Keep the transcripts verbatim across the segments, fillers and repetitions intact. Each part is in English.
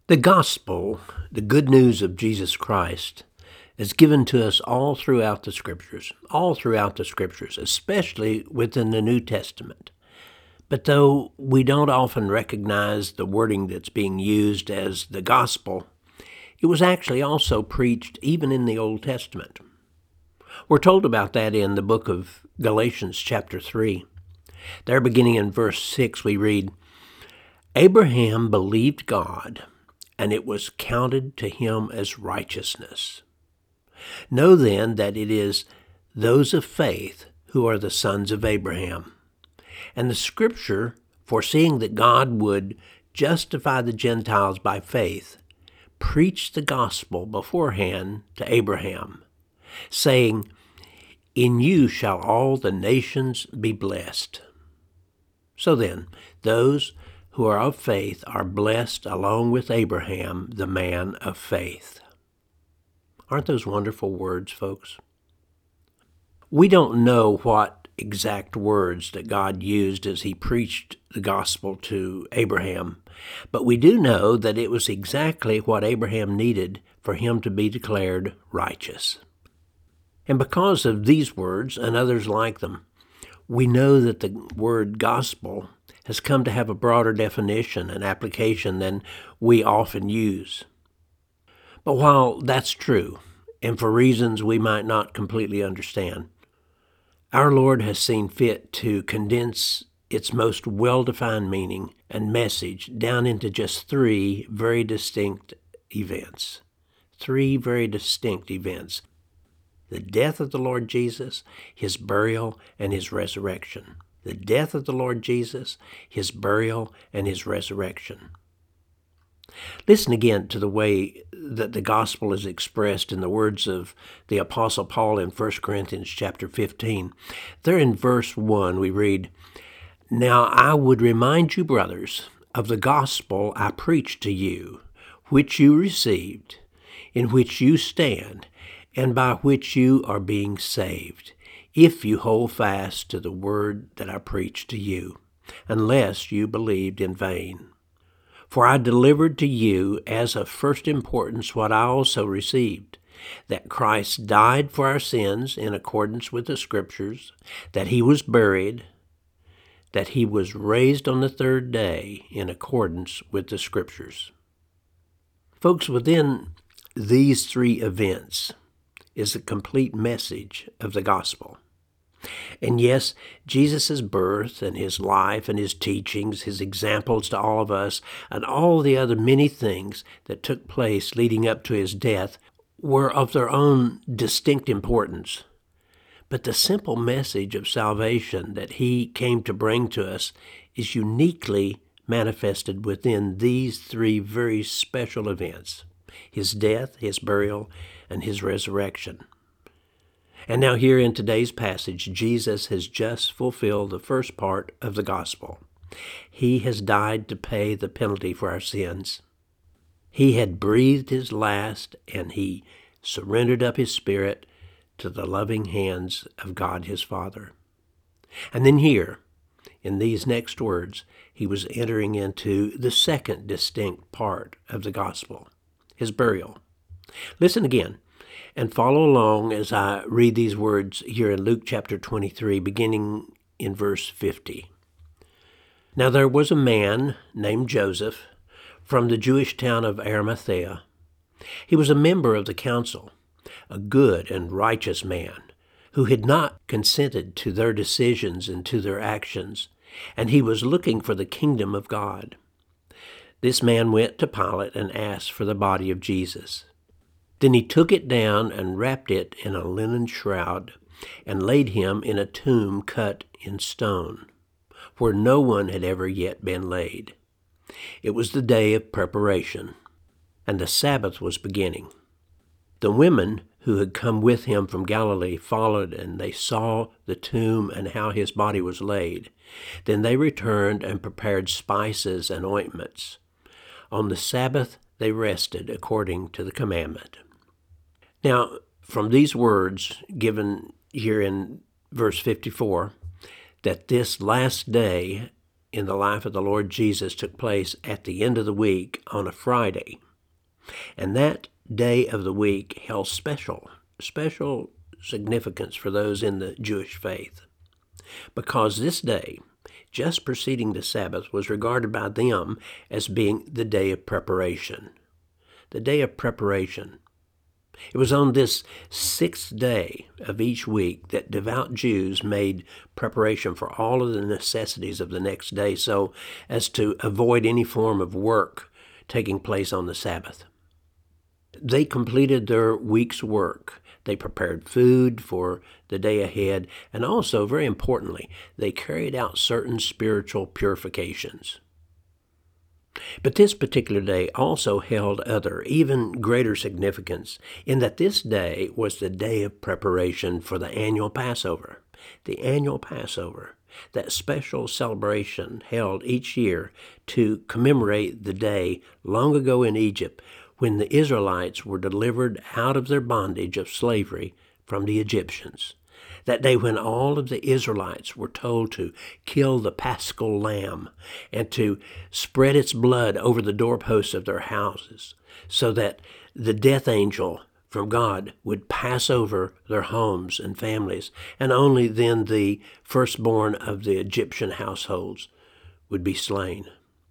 The gospel, the good news of Jesus Christ, is given to us all throughout the Scriptures, all throughout the Scriptures, especially within the New Testament. But though we don't often recognize the wording that's being used as the gospel, it was actually also preached even in the Old Testament. We're told about that in the book of Galatians chapter three. There, beginning in verse six, we read, "Abraham believed God, and it was counted to him as righteousness. Know then that it is those of faith who are the sons of Abraham. And the Scripture, foreseeing that God would justify the Gentiles by faith, preached the gospel beforehand to Abraham, saying, 'In you shall all the nations be blessed.' So then, those who are of faith are blessed along with Abraham, the man of faith." Aren't those wonderful words, folks? We don't know what exact words that God used as he preached the gospel to Abraham, but we do know that it was exactly what Abraham needed for him to be declared righteous. And because of these words and others like them, we know that the word gospel has come to have a broader definition and application than we often use. But while that's true, and for reasons we might not completely understand, our Lord has seen fit to condense its most well-defined meaning and message down into just three very distinct events. Three very distinct events: the death of the Lord Jesus, his burial, and his resurrection. The death of the Lord Jesus, his burial, and his resurrection. Listen again to the way that the gospel is expressed in the words of the Apostle Paul in First Corinthians chapter fifteen. There in verse one we read, "Now I would remind you, brothers, of the gospel I preached to you, which you received, in which you stand, and by which you are being saved, if you hold fast to the word that I preached to you, unless you believed in vain. For I delivered to you as of first importance what I also received, that Christ died for our sins in accordance with the Scriptures, that he was buried, that he was raised on the third day in accordance with the Scriptures." Folks, within these three events is the complete message of the gospel. And yes, Jesus' birth and his life and his teachings, his examples to all of us, and all the other many things that took place leading up to his death were of their own distinct importance. But the simple message of salvation that he came to bring to us is uniquely manifested within these three very special events: his death, his burial, and his resurrection. And now here in today's passage, Jesus has just fulfilled the first part of the gospel. He has died to pay the penalty for our sins. He had breathed his last, and he surrendered up his spirit to the loving hands of God his Father. And then here, in these next words, he was entering into the second distinct part of the gospel, his burial. Listen again and follow along as I read these words here in Luke chapter twenty-three, beginning in verse fifty. "Now there was a man named Joseph from the Jewish town of Arimathea. He was a member of the council, a good and righteous man, who had not consented to their decisions and to their actions, and he was looking for the kingdom of God. This man went to Pilate and asked for the body of Jesus. Then he took it down and wrapped it in a linen shroud and laid him in a tomb cut in stone, where no one had ever yet been laid. It was the day of preparation, and the Sabbath was beginning. The women who had come with him from Galilee followed, and they saw the tomb and how his body was laid. Then they returned and prepared spices and ointments. On the Sabbath they rested according to the commandment." Now, from these words given here in verse fifty-four, that this last day in the life of the Lord Jesus took place at the end of the week on a Friday. And that day of the week held special, special significance for those in the Jewish faith, because this day, just preceding the Sabbath, was regarded by them as being the day of preparation. The day of preparation. It was on this sixth day of each week that devout Jews made preparation for all of the necessities of the next day so as to avoid any form of work taking place on the Sabbath. They completed their week's work. They prepared food for the day ahead, and also, very importantly, they carried out certain spiritual purifications. But this particular day also held other, even greater significance in that this day was the day of preparation for the annual Passover. The annual Passover, that special celebration held each year to commemorate the day long ago in Egypt when the Israelites were delivered out of their bondage of slavery from the Egyptians. That day when all of the Israelites were told to kill the paschal lamb and to spread its blood over the doorposts of their houses so that the death angel from God would pass over their homes and families, and only then the firstborn of the Egyptian households would be slain.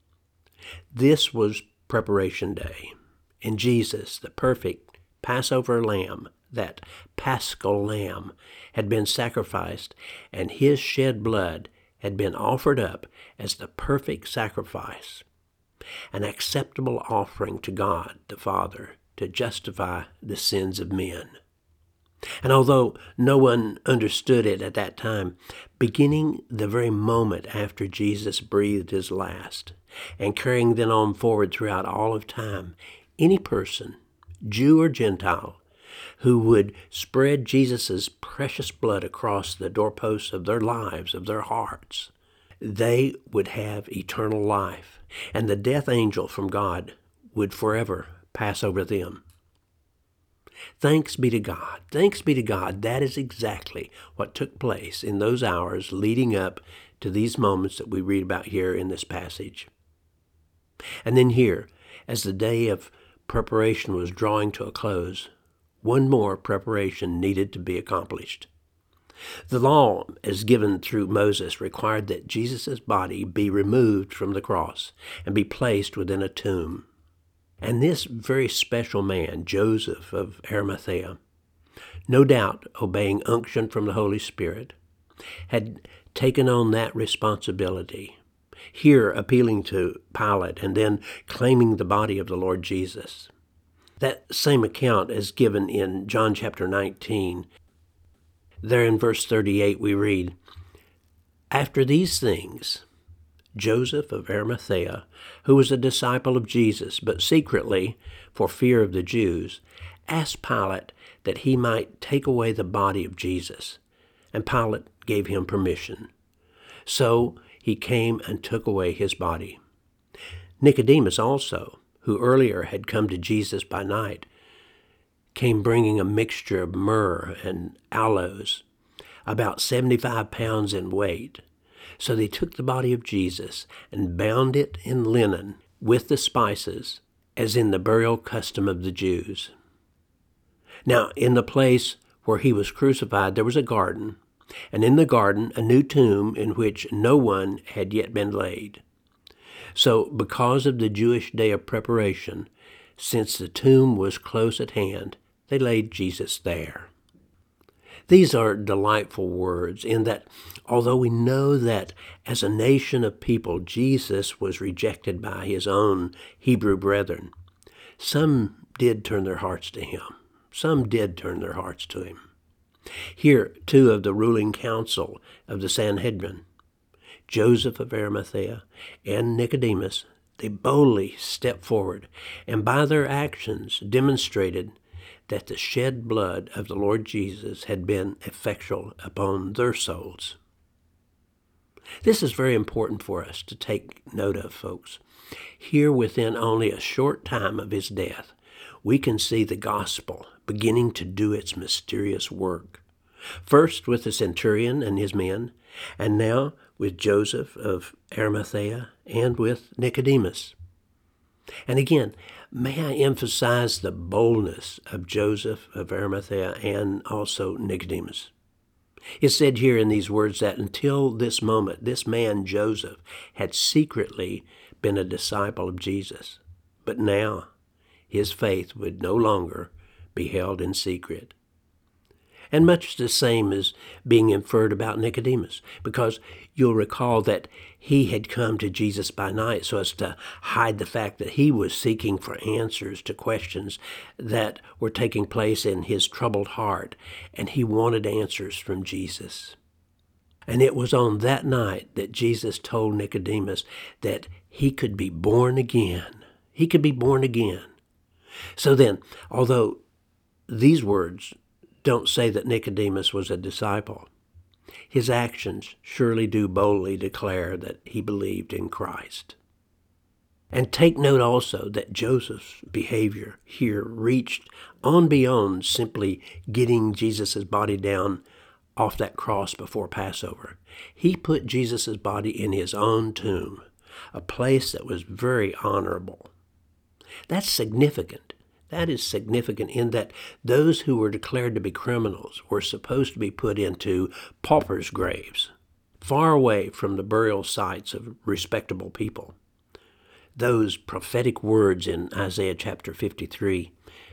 This was preparation day, and Jesus, the perfect Passover lamb, that paschal lamb, had been sacrificed, and his shed blood had been offered up as the perfect sacrifice, an acceptable offering to God the Father to justify the sins of men. And although no one understood it at that time, beginning the very moment after Jesus breathed his last, and carrying then on forward throughout all of time, any person, Jew or Gentile, who would spread Jesus' precious blood across the doorposts of their lives, of their hearts, they would have eternal life, and the death angel from God would forever pass over them. Thanks be to God. Thanks be to God. That is exactly what took place in those hours leading up to these moments that we read about here in this passage. And then here, as the day of preparation was drawing to a close, one more preparation needed to be accomplished. The law, as given through Moses, required that Jesus' body be removed from the cross and be placed within a tomb. And this very special man, Joseph of Arimathea, no doubt obeying unction from the Holy Spirit, had taken on that responsibility, here appealing to Pilate and then claiming the body of the Lord Jesus. That same account is given in John chapter nineteen. There in verse thirty-eight we read, "After these things, Joseph of Arimathea, who was a disciple of Jesus, but secretly, for fear of the Jews, asked Pilate that he might take away the body of Jesus. And Pilate gave him permission. So he came and took away his body. Nicodemus also, who earlier had come to Jesus by night, came bringing a mixture of myrrh and aloes, about seventy-five pounds in weight. So they took the body of Jesus and bound it in linen with the spices, as in the burial custom of the Jews. Now, in the place where he was crucified, there was a garden, and in the garden a new tomb in which no one had yet been laid. So, because of the Jewish day of preparation, since the tomb was close at hand, they laid Jesus there. These are delightful words in that, although we know that as a nation of people, Jesus was rejected by his own Hebrew brethren, some did turn their hearts to him. Some did turn their hearts to him. Here, two of the ruling council of the Sanhedrin, Joseph of Arimathea and Nicodemus, they boldly stepped forward and by their actions demonstrated that the shed blood of the Lord Jesus had been effectual upon their souls. This is very important for us to take note of, folks. Here, within only a short time of his death, we can see the gospel beginning to do its mysterious work. First with the centurion and his men, and now with Joseph of Arimathea, and with Nicodemus. And again, may I emphasize the boldness of Joseph of Arimathea and also Nicodemus. It's said here in these words that until this moment, this man Joseph had secretly been a disciple of Jesus. But now his faith would no longer be held in secret. And much the same is being inferred about Nicodemus, because you'll recall that he had come to Jesus by night so as to hide the fact that he was seeking for answers to questions that were taking place in his troubled heart, and he wanted answers from Jesus. And it was on that night that Jesus told Nicodemus that he could be born again. He could be born again. So then, although these words don't say that Nicodemus was a disciple, his actions surely do boldly declare that he believed in Christ. And take note also that Joseph's behavior here reached on beyond simply getting Jesus' body down off that cross before Passover. He put Jesus' body in his own tomb, a place that was very honorable. That's significant. That is significant in that those who were declared to be criminals were supposed to be put into paupers' graves, far away from the burial sites of respectable people. Those prophetic words in Isaiah chapter fifty-three,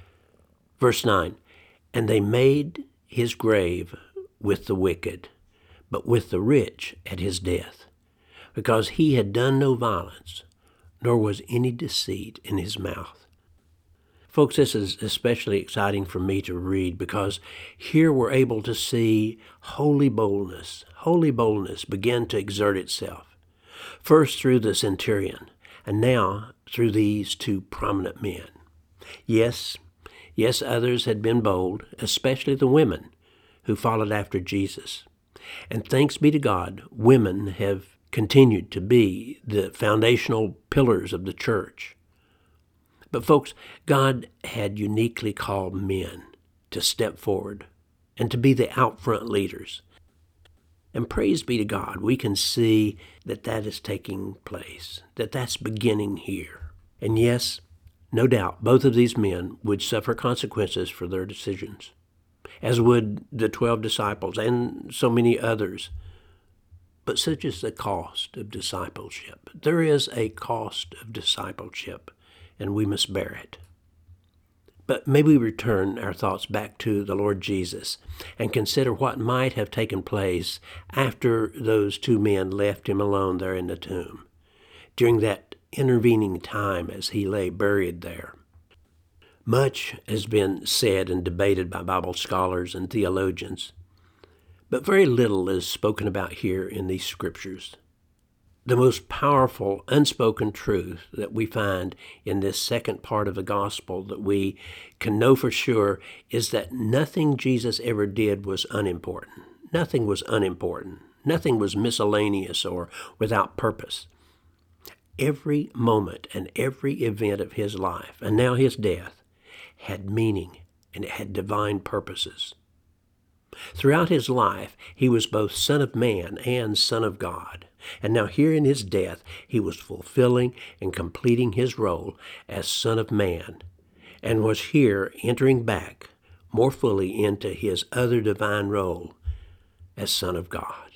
verse nine, "And they made his grave with the wicked, but with the rich at his death, because he had done no violence, nor was any deceit in his mouth." Folks, this is especially exciting for me to read because here we're able to see holy boldness, holy boldness begin to exert itself. First through the centurion, and now through these two prominent men. Yes, yes, others had been bold, especially the women who followed after Jesus. And thanks be to God, women have continued to be the foundational pillars of the church. But folks, God had uniquely called men to step forward and to be the out front leaders. And praise be to God, we can see that that is taking place, that that's beginning here. And yes, no doubt, both of these men would suffer consequences for their decisions, as would the twelve disciples and so many others. But such is the cost of discipleship. There is a cost of discipleship, and we must bear it. But may we return our thoughts back to the Lord Jesus and consider what might have taken place after those two men left him alone there in the tomb, during that intervening time as he lay buried there. Much has been said and debated by Bible scholars and theologians, but very little is spoken about here in these scriptures. The most powerful unspoken truth that we find in this second part of the gospel that we can know for sure is that nothing Jesus ever did was unimportant. Nothing was unimportant. Nothing was miscellaneous or without purpose. Every moment and every event of his life, and now his death, had meaning and it had divine purposes. Throughout his life, he was both Son of Man and Son of God. And now here in his death, he was fulfilling and completing his role as Son of Man, and was here entering back more fully into his other divine role as Son of God.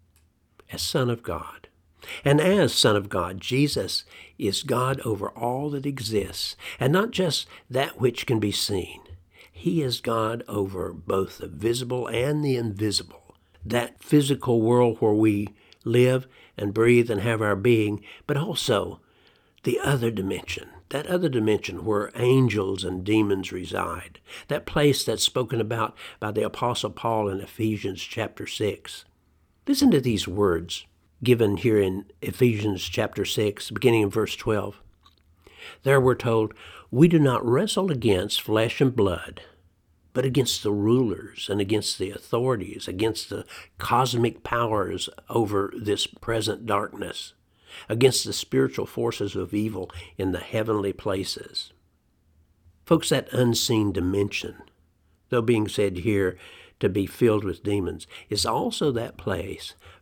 As Son of God. And as Son of God, Jesus is God over all that exists, and not just that which can be seen. He is God over both the visible and the invisible, that physical world where we live and breathe and have our being, but also the other dimension, that other dimension where angels and demons reside, that place that's spoken about by the Apostle Paul in Ephesians chapter six. Listen to these words given here in Ephesians chapter six, beginning in verse twelve. There we're told, "We do not wrestle against flesh and blood, but against the rulers and against the authorities, against the cosmic powers over this present darkness, against the spiritual forces of evil in the heavenly places." Folks, that unseen dimension, though being said here to be filled with demons, is also that place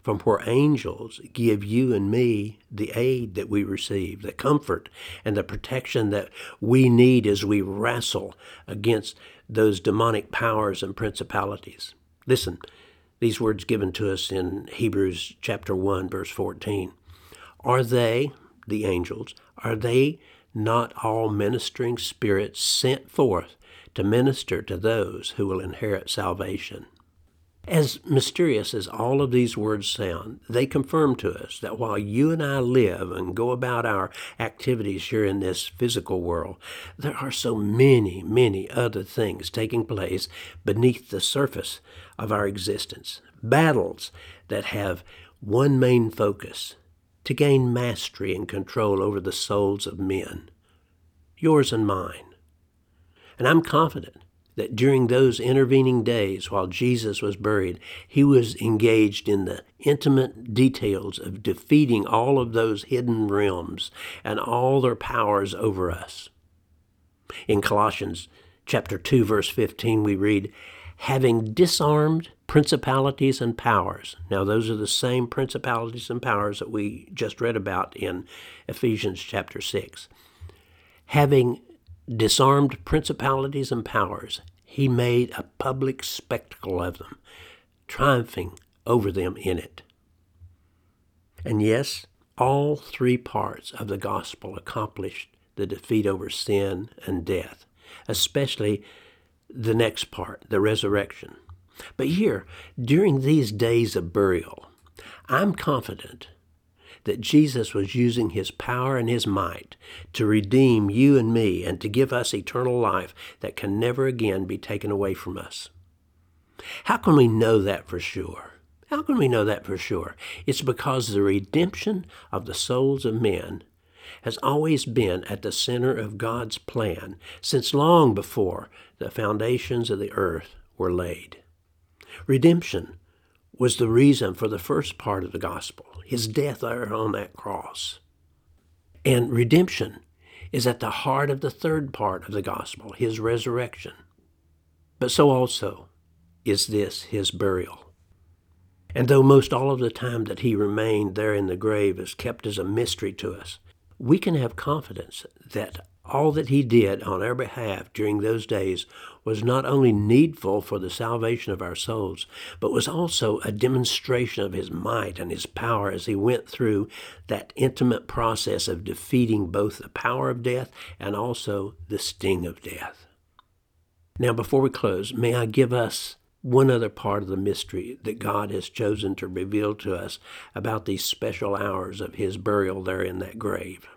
from where angels give you and me the aid that we receive, the comfort and the protection that we need as we wrestle against those demonic powers and principalities. Listen, these words given to us in Hebrews chapter one, verse fourteen. Are they, the angels, are they not all ministering spirits sent forth to minister to those who will inherit salvation? As mysterious as all of these words sound, they confirm to us that while you and I live and go about our activities here in this physical world, there are so many, many other things taking place beneath the surface of our existence. Battles that have one main focus: to gain mastery and control over the souls of men, yours and mine. And I'm confident that during those intervening days while Jesus was buried, he was engaged in the intimate details of defeating all of those hidden realms and all their powers over us. In Colossians chapter two, verse fifteen, we read, having disarmed principalities and powers. Now, those are the same principalities and powers that we just read about in Ephesians chapter six. Having disarmed principalities and powers, he made a public spectacle of them, triumphing over them in it. And yes, all three parts of the gospel accomplished the defeat over sin and death, especially the next part, the resurrection. But here, during these days of burial, I'm confident that Jesus was using his power and his might to redeem you and me and to give us eternal life that can never again be taken away from us. How can we know that for sure? How can we know that for sure? It's because the redemption of the souls of men has always been at the center of God's plan since long before the foundations of the earth were laid. Redemption was the reason for the first part of the gospel, his death there on that cross. And redemption is at the heart of the third part of the gospel, his resurrection. But so also is this, his burial. And though most all of the time that he remained there in the grave is kept as a mystery to us, we can have confidence that all that he did on our behalf during those days was not only needful for the salvation of our souls, but was also a demonstration of his might and his power as he went through that intimate process of defeating both the power of death and also the sting of death. Now, before we close, may I give us one other part of the mystery that God has chosen to reveal to us about these special hours of his burial there in that grave.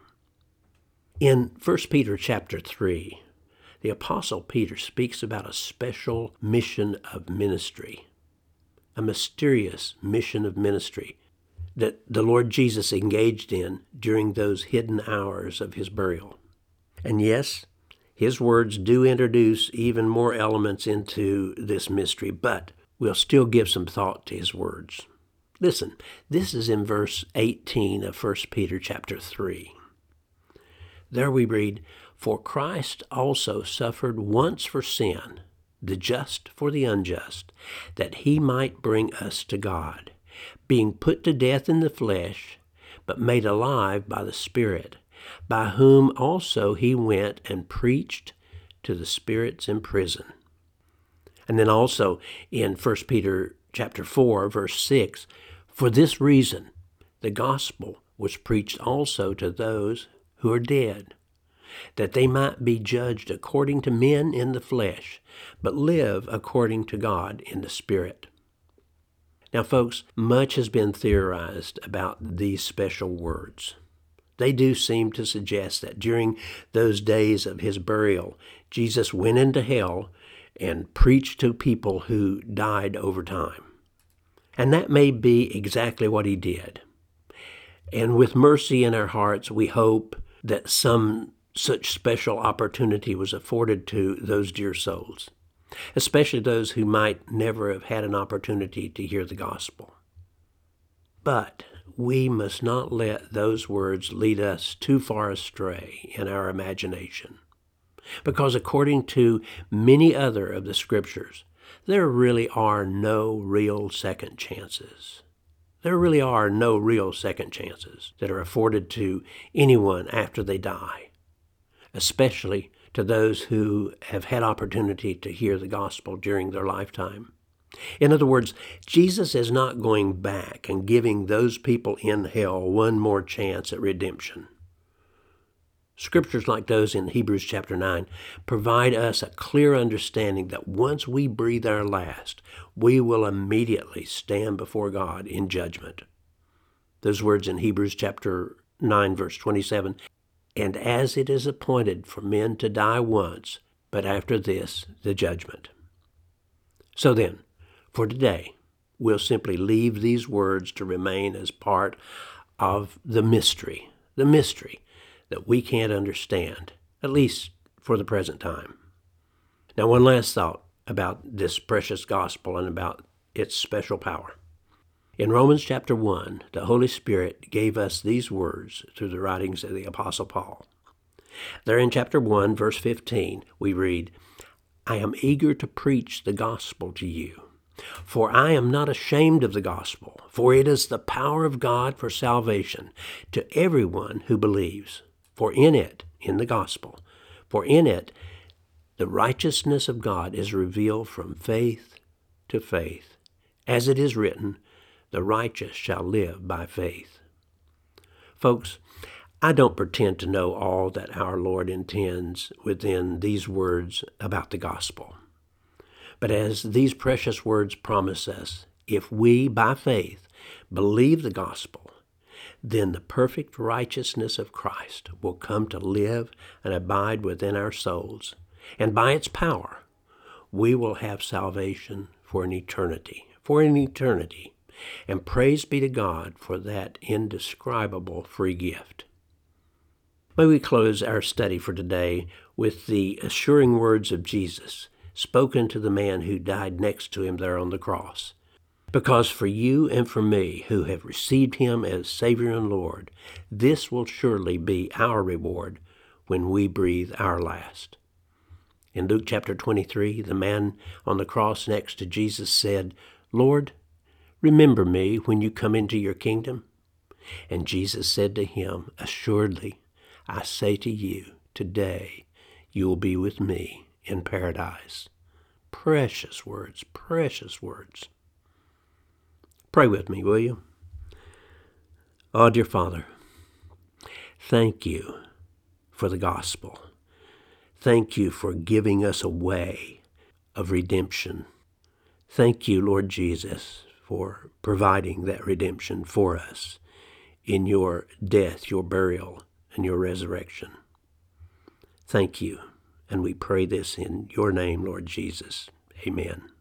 In First Peter chapter three, the Apostle Peter speaks about a special mission of ministry, a mysterious mission of ministry that the Lord Jesus engaged in during those hidden hours of his burial. And yes, his words do introduce even more elements into this mystery, but we'll still give some thought to his words. Listen, this is in verse eighteen of First Peter chapter three. There we read, for Christ also suffered once for sin, the just for the unjust, that he might bring us to God, being put to death in the flesh, but made alive by the Spirit, by whom also he went and preached to the spirits in prison. And then also in First Peter chapter four, verse six, for this reason the gospel was preached also to those who are dead, that they might be judged according to men in the flesh, but live according to God in the Spirit. Now, folks, much has been theorized about these special words. They do seem to suggest that during those days of his burial, Jesus went into hell and preached to people who died over time. And that may be exactly what he did. And with mercy in our hearts, we hope that some such special opportunity was afforded to those dear souls, especially those who might never have had an opportunity to hear the gospel. But we must not let those words lead us too far astray in our imagination, because according to many other of the scriptures, there really are no real second chances. There really are no real second chances that are afforded to anyone after they die, especially to those who have had opportunity to hear the gospel during their lifetime. In other words, Jesus is not going back and giving those people in hell one more chance at redemption. Scriptures like those in Hebrews chapter nine provide us a clear understanding that once we breathe our last, we will immediately stand before God in judgment. Those words in Hebrews chapter nine, verse twenty-seven, "And as it is appointed for men to die once, but after this, the judgment." So then, for today, we'll simply leave these words to remain as part of the mystery, the mystery that we can't understand, at least for the present time. Now, one last thought about this precious gospel and about its special power. In Romans chapter one, the Holy Spirit gave us these words through the writings of the Apostle Paul. There in chapter one, verse fifteen, we read, "I am eager to preach the gospel to you. For I am not ashamed of the gospel, for it is the power of God for salvation to everyone who believes. For in it, in the gospel, for in it, the righteousness of God is revealed from faith to faith. As it is written, the righteous shall live by faith." Folks, I don't pretend to know all that our Lord intends within these words about the gospel. But as these precious words promise us, if we, by faith, believe the gospel, then the perfect righteousness of Christ will come to live and abide within our souls. And by its power, we will have salvation for an eternity, for an eternity. And praise be to God for that indescribable free gift. May we close our study for today with the assuring words of Jesus, spoken to the man who died next to him there on the cross. "Because for you and for me who have received him as Savior and Lord, this will surely be our reward when we breathe our last." In Luke chapter twenty-three, the man on the cross next to Jesus said, "Lord, remember me when you come into your kingdom." And Jesus said to him, "Assuredly, I say to you, today you will be with me in paradise." Precious words, precious words. Pray with me, will you? Oh, dear Father, thank you for the gospel. Thank you for giving us a way of redemption. Thank you, Lord Jesus, for providing that redemption for us in your death, your burial, and your resurrection. Thank you, and we pray this in your name, Lord Jesus. Amen.